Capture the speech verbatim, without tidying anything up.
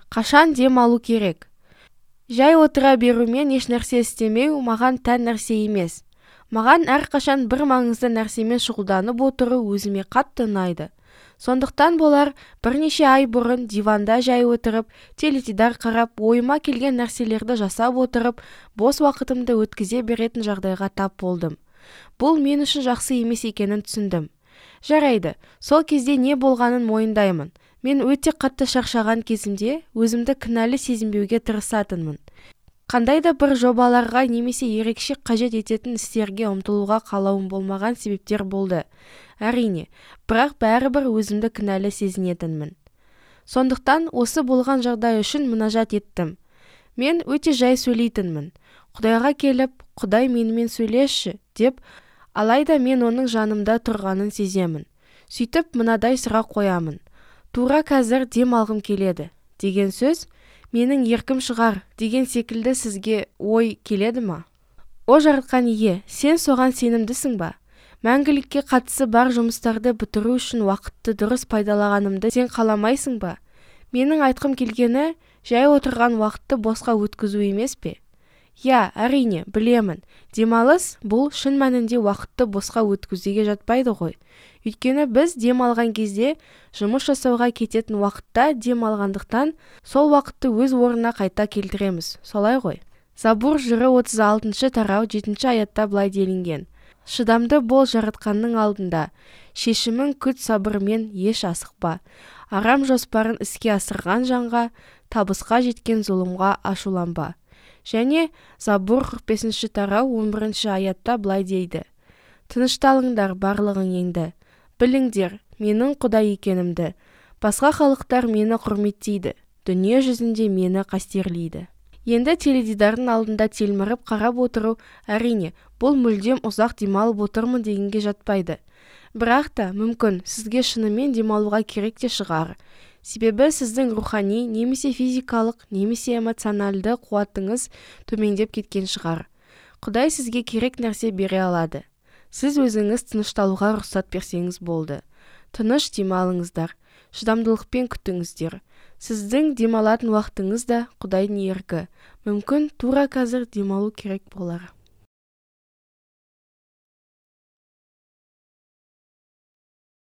Қашан дем алу керек? Жай отыра берумен еш нәрсе істемеу маған тән нәрсе емес. Маған әрқашан бір маңызды нәрсемен шұғылданып отыру өзіме қатты ұнайды. Сондықтан болар бірнеше ай бұрын диванда жай отырып, теледидар қарап, ойыма келген нәрселерді жасап отырып, бос уақытымды өткізе беретін жағдайға тап болдым. Бұл мен үшін жақсы емес екенін түсіндім. Жарайды, сол кезде не болғанын мойындаймын. Мен өте қатты шаршаған кезімде өзімді кінәлі сезінбеуге тырысатынмын. Қандай да бір жобаларға немесе ерекше қажет ететін істерге ұмтылуға қалауым болмаған себептер болды. Әрине, бірақ бәрібір өзімді кінәлі сезінетінмін. Сондықтан осы болған жағдай үшін мұнажат еттім. Мен өте жай сөйлейтінмін. Құдайға келіп, Құдай менімен сөйлесші, деп, алайда мен оның жанымда тұрғанын сеземін. Сөйтіп мынадай сұрақ қоямын. Тура қазір дем алғым келеді деген сөз менің еркім шығар деген секілді сізге ой келеді ма? О жаратқан ие, сен соған сенімдісің ба? Мәңгілікке қатысы бар жұмыстарды бітіру үшін уақытты дұрыс пайдалағанымды сен қаламайсың ба? Менің айтқым келгені жай отырған уақытты босқа өткізу емес пе? Я, әрине, білемін. Демалыс бұл шын мәнінде уақытты босқа өткізуге жатпайды ғой. Өйткені біз дем алған кезде жұмыс жасауға кететін уақытта дем алғандықтан сол уақытты өз орнына қайта келтіреміз. Солай ғой. Забур жыры отыз алтыншы тарау жетінші аятта былай делінген. Шыдамды бол жаратқанның алдында, шешімін күт сабырмен еш асықпа. Арам жоспарын іске асырған жанға, табысқа жеткен зұлымға ашуланба. Және Забур қырық бесінші тарау он бірінші аятта былай дейді. Тынышталыңдар барлығың енді. Біліңдер, менің Құдай екенімді. Басқа халықтар мені құрметтейді. Дүние жүзінде мені қастерлейді. Енді теледидардың алдында телміріп қарап отыру, әрине, бұл мүлдем ұзақ демалып отырмын дегенге жатпайды. Бірақ та, мүмкін, сізге шынымен демалуға керек те шығар. Себебі сіздің рухани, немесе физикалық, немесе эмоционалды қуатыңыз төмендеп кеткен шығар. Құдай сізге керек нәрсе бере алады. Сіз өзіңіз тынышталуға рұқсат берсеңіз болды. Тыныш демалыңыздар, шыдамдылықпен күтіңіздер. Сіздің демалатын уақытыңыз да Құдайдың еркі. Мүмкін тура қазір демалу керек болар.